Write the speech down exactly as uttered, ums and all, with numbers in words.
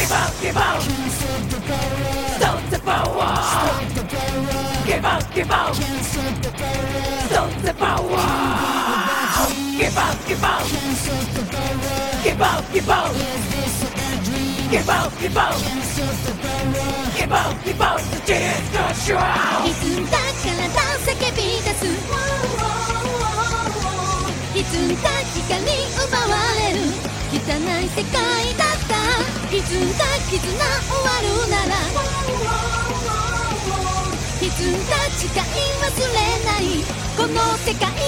Give up, give up. Stop the power. Give up, give up. Stop the power. Give up, give up. Give up, give up. Give up, give up. Give up, give up. The chance to show. 歪んだ体叫び出す歪んだ光奪われる汚い世界だった歪んだ絆終わるなら歪んだ誓い忘れないこの世界